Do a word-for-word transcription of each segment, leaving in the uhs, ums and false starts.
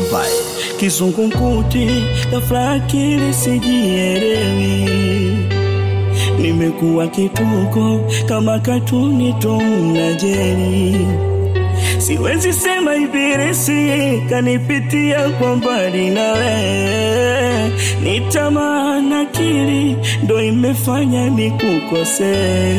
Vibe. Kizungumkuti ghafla akili sijielewi, nimekuwa kituko kama katuni Tom Jerry. Siwezi sema ibilisi kanipitia kwa mbali nawe, ni tamaa na akili ndo imefanya nikukose.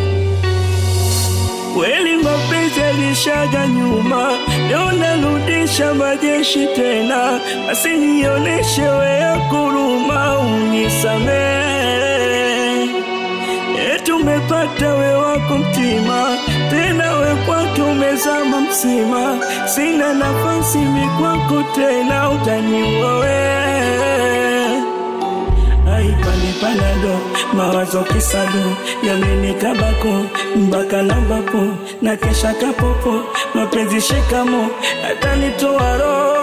Kweli mapenzi yalishaga nyuma, leo narudisha majeshi tena, basi nioneshe wewe huruma unisamehe. Etu umepata we wako mtima, tena we kwake umezama msima, sina nafasi mi kwako tena, utaniua wewe. Haipani panado, mawazo kisado, yamenikabako, mbaka lambapo, na kesha kapopo, mapenzi shikamo, hata nitoa roho.